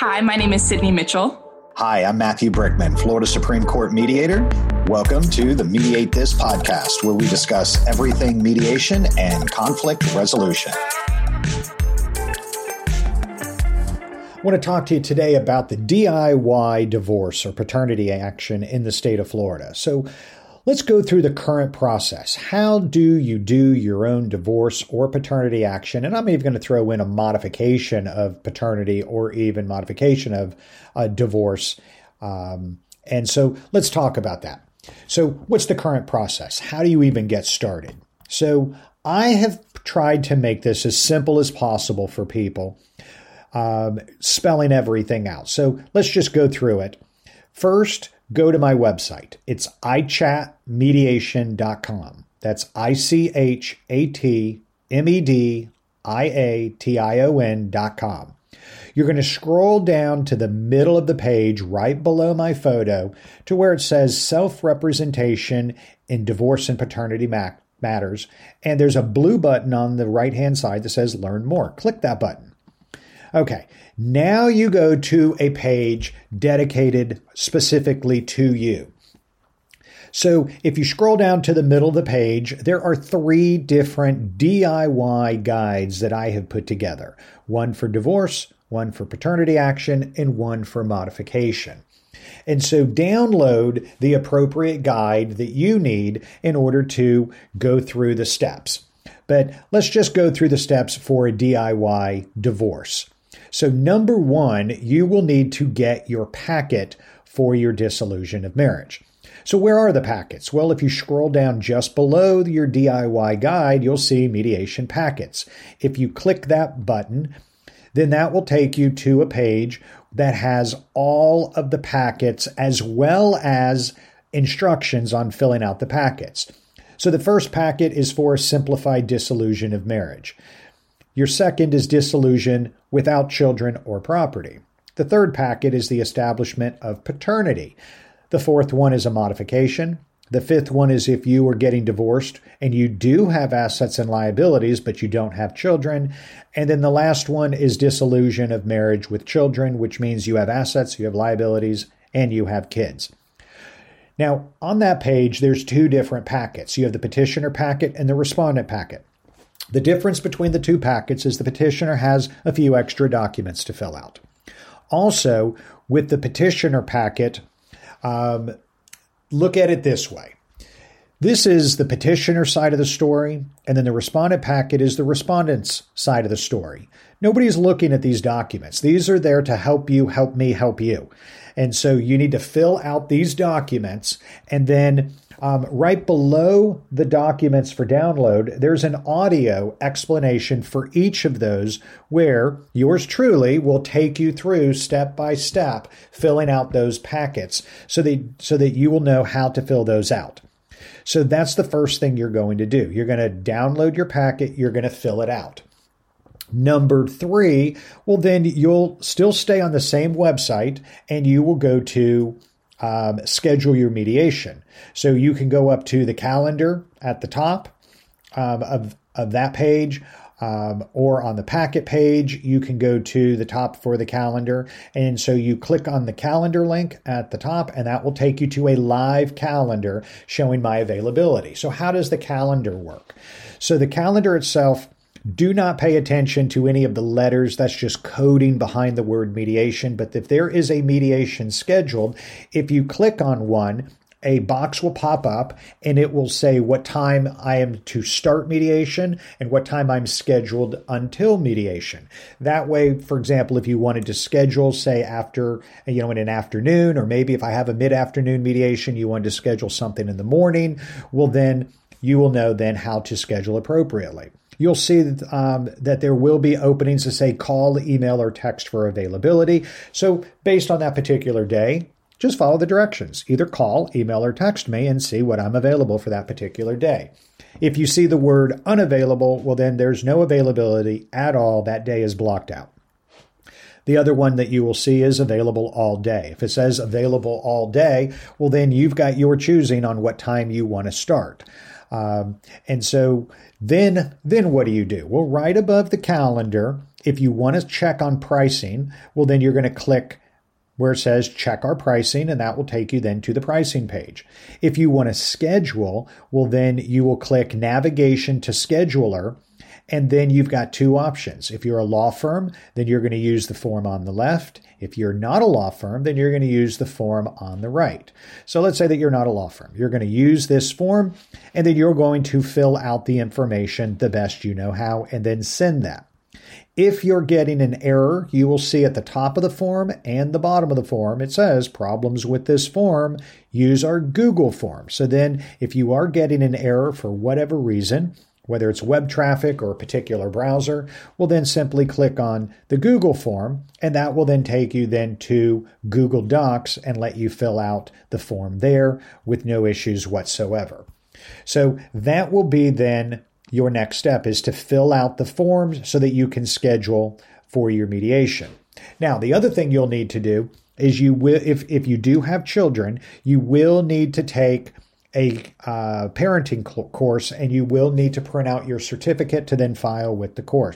Hi, my name is Sydney Mitchell. Hi, I'm Matthew Brickman, Florida Supreme Court mediator. Welcome to the Mediate This podcast, where we discuss everything mediation and conflict resolution. I want to talk to you today about the DIY divorce or paternity action in the state of Florida. So let's go through the current process. How do you do your own divorce or paternity action? And I'm even going to throw in a modification of paternity or even modification of a divorce. And so let's talk about that. So what's the current process? How do you even get started? So I have tried to make this as simple as possible for people, spelling everything out. So let's just go through it. First, go to my website. It's ichatmediation.com. That's ichatmediation.com. You're going to scroll down to the middle of the page right below my photo to where it says self-representation in divorce and paternity matters. And there's a blue button on the right-hand side that says learn more. Click that button. Okay, now you go to a page dedicated specifically to you. So if you scroll down to the middle of the page, there are 3 different DIY guides that I have put together. One for divorce, one for paternity action, and one for modification. And so download the appropriate guide that you need in order to go through the steps. But let's just go through the steps for a DIY divorce. So number 1, you will need to get your packet for your dissolution of marriage. So where are the packets? Well, if you scroll down just below your DIY guide, you'll see mediation packets. If you click that button, then that will take you to a page that has all of the packets as well as instructions on filling out the packets. So the first packet is for a simplified dissolution of marriage. Your second is dissolution without children or property. The third packet is the establishment of paternity. The fourth one is a modification. The fifth one is if you are getting divorced and you do have assets and liabilities, but you don't have children. And then the last one is dissolution of marriage with children, which means you have assets, you have liabilities, and you have kids. Now, on that page, there's 2 different packets. You have the petitioner packet and the respondent packet. The difference between the 2 packets is the petitioner has a few extra documents to fill out. Also, with the petitioner packet, look at it this way. This is the petitioner side of the story, and then the respondent packet is the respondent's side of the story. Nobody's looking at these documents. These are there to help you, help me, help you. And so you need to fill out these documents, and then right below the documents for download, there's an audio explanation for each of those where yours truly will take you through step by step filling out those packets so that you will know how to fill those out. So that's the first thing you're going to do. You're going to download your packet. You're going to fill it out. Number 3, well, then you'll still stay on the same website and you will go to schedule your mediation. So you can go up to the calendar at the top of that page, or on the packet page, you can go to the top for the calendar. And so you click on the calendar link at the top, and that will take you to a live calendar showing my availability. So how does the calendar work? So the calendar itself, do not pay attention to any of the letters. That's just coding behind the word mediation. But if there is a mediation scheduled, if you click on one, a box will pop up and it will say what time I am to start mediation and what time I'm scheduled until mediation. That way, for example, if you wanted to schedule, say after, in an afternoon, or maybe if I have a mid-afternoon mediation, you wanted to schedule something in the morning, well, then you will know then how to schedule appropriately. You'll see that there will be openings to say call, email, or text for availability. So based on that particular day, just follow the directions. Either call, email, or text me and see what I'm available for that particular day. If you see the word unavailable, well, then there's no availability at all. That day is blocked out. The other one that you will see is available all day. If it says available all day, well, then you've got your choosing on what time you want to start. And so then what do? Well, right above the calendar, if you want to check on pricing, well, then you're going to click where it says check our pricing, and that will take you then to the pricing page. If you want to schedule, well, then you will click navigation to scheduler, and then you've got two options. If you're a law firm, then you're going to use the form on the left. If you're not a law firm, then you're going to use the form on the right. So let's say that you're not a law firm. You're going to use this form, and then you're going to fill out the information the best you know how, and then send that. If you're getting an error, you will see at the top of the form and the bottom of the form, it says problems with this form, use our Google form. So then if you are getting an error for whatever reason, whether it's web traffic or a particular browser, we'll then simply click on the Google form, and that will then take you then to Google Docs and let you fill out the form there with no issues whatsoever. So that will be then your next step, is to fill out the forms so that you can schedule for your mediation. Now, the other thing you'll need to do is you will, if you do have children, you will need to take a parenting course, and you will need to print out your certificate to then file with the court.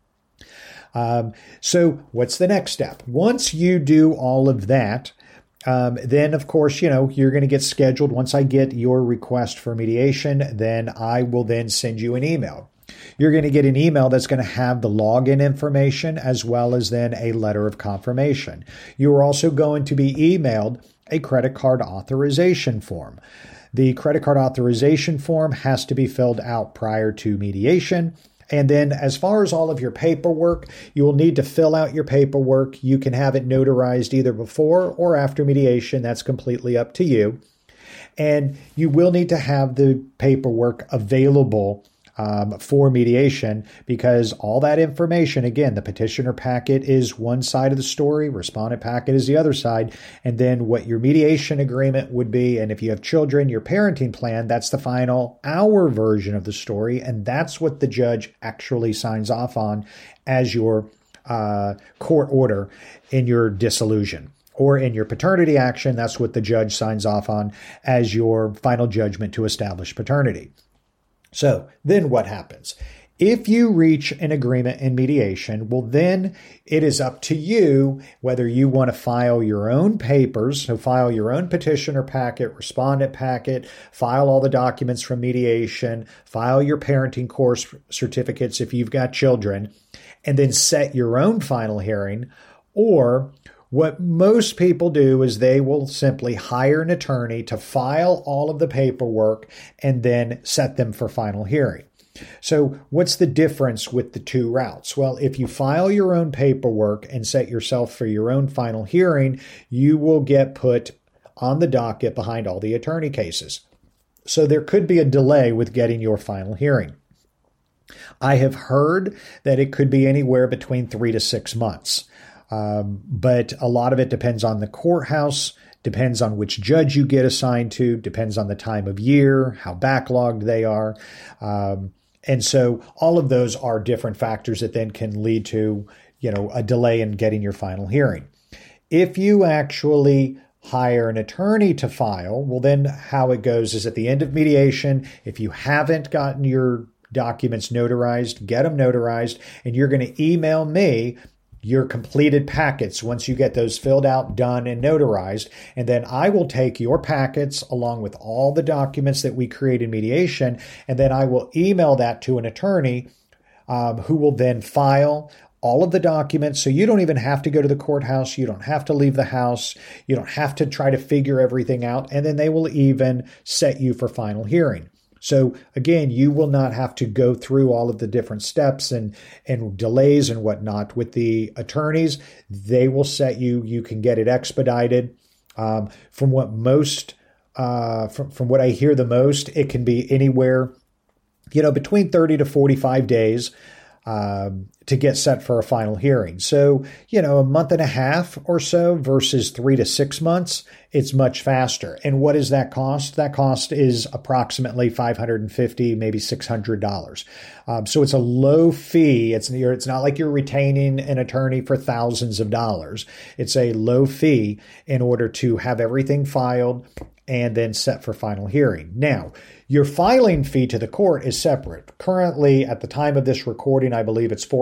So what's the next step? Once you do all of that, then of course, you're going to get scheduled. Once I get your request for mediation, then I will then send you an email. You're going to get an email that's going to have the login information as well as then a letter of confirmation. You are also going to be emailed a credit card authorization form. The credit card authorization form has to be filled out prior to mediation. And then as far as all of your paperwork, you will need to fill out your paperwork. You can have it notarized either before or after mediation. That's completely up to you. And you will need to have the paperwork available for mediation, because all that information, again, the petitioner packet is one side of the story, respondent packet is the other side, and then what your mediation agreement would be, and if you have children, your parenting plan, that's the final our version of the story, and that's what the judge actually signs off on as your court order in your dissolution. Or in your paternity action, that's what the judge signs off on as your final judgment to establish paternity. So then what happens? If you reach an agreement in mediation, well, then it is up to you whether you want to file your own papers, so file your own petitioner packet, respondent packet, file all the documents from mediation, file your parenting course certificates if you've got children, and then set your own final hearing. Or what most people do is they will simply hire an attorney to file all of the paperwork and then set them for final hearing. So what's the difference with the two routes? Well, if you file your own paperwork and set yourself for your own final hearing, you will get put on the docket behind all the attorney cases. So there could be a delay with getting your final hearing. I have heard that it could be anywhere between 3 to 6 months. But a lot of it depends on the courthouse, depends on which judge you get assigned to, depends on the time of year, how backlogged they are. And so all of those are different factors that then can lead to, a delay in getting your final hearing. If you actually hire an attorney to file, well, then how it goes is at the end of mediation, if you haven't gotten your documents notarized, get them notarized, and you're going to email me your completed packets once you get those filled out, done, and notarized. And then I will take your packets along with all the documents that we create in mediation, and then I will email that to an attorney who will then file all of the documents. So you don't even have to go to the courthouse. You don't have to leave the house. You don't have to try to figure everything out. And then they will even set you for final hearing. So again, you will not have to go through all of the different steps and delays and whatnot with the attorneys. They will set you. You can get it expedited. From what I hear the most, it can be anywhere, between 30 to 45 days to get set for a final hearing. So, a month and a half or so versus 3 to 6 months, it's much faster. And what is that cost? That cost is approximately $550, maybe $600. So it's a low fee. It's not like you're retaining an attorney for thousands of dollars. It's a low fee in order to have everything filed and then set for final hearing. Now, your filing fee to the court is separate. Currently, at the time of this recording, I believe it's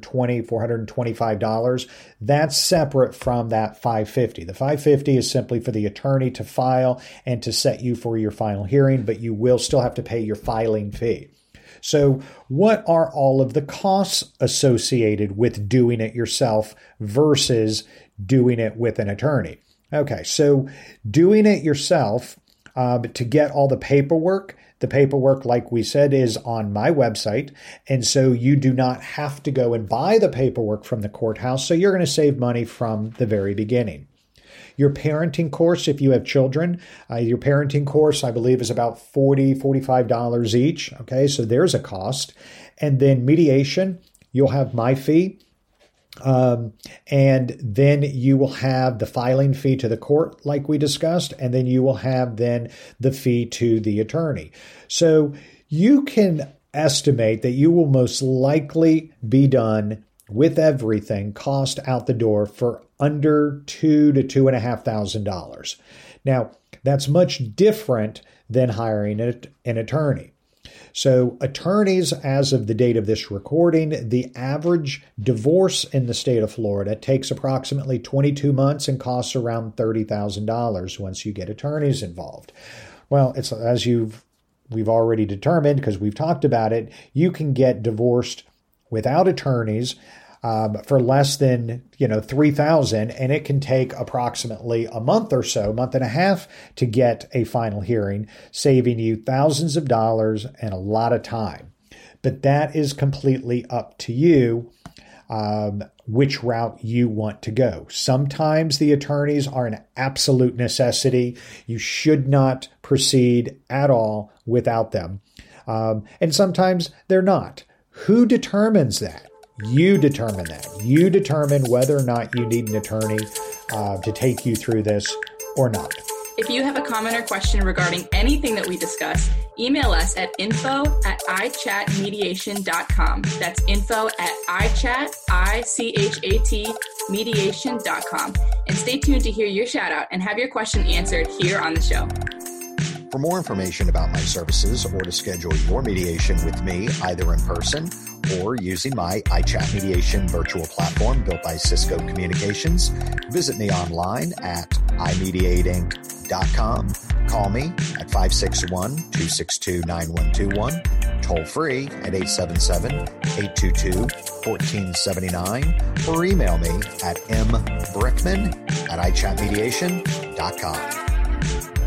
$425. That's separate from that $550. The $550 is simply for the attorney to file and to set you for your final hearing, but you will still have to pay your filing fee. So what are all of the costs associated with doing it yourself versus doing it with an attorney? Okay, so doing it yourself, to get all the paperwork, like we said, is on my website. And so you do not have to go and buy the paperwork from the courthouse. So you're going to save money from the very beginning. Your parenting course, if you have children, your parenting course, I believe, is about $40, $45 each. Okay, so there's a cost. And then mediation, you'll have my fee. And then you will have the filing fee to the court, like we discussed, and then you will have then the fee to the attorney. So you can estimate that you will most likely be done with everything, cost out the door, for under $2,000 to $2,500. Now, that's much different than hiring an attorney. So attorneys, as of the date of this recording, the average divorce in the state of Florida takes approximately 22 months and costs around $30,000 once you get attorneys involved. Well, it's as we've already determined, because we've talked about it, you can get divorced without attorneys for less than $3,000, and it can take approximately a month or so, month and a half, to get a final hearing, saving you thousands of dollars and a lot of time. But that is completely up to you, which route you want to go. Sometimes the attorneys are an absolute necessity. You should not proceed at all without them. And sometimes they're not. Who determines that? You determine that. You determine whether or not you need an attorney to take you through this or not. If you have a comment or question regarding anything that we discuss, email us at info@ichatmediation.com. That's info@ichatmediation.com. And stay tuned to hear your shout out and have your question answered here on the show. For more information about my services or to schedule your mediation with me, either in person or using my iChat Mediation virtual platform built by Cisco Communications, visit me online at imediateinc.com. Call me at 561-262-9121, toll free at 877-822-1479, or email me at mbrickman@ichatmediation.com.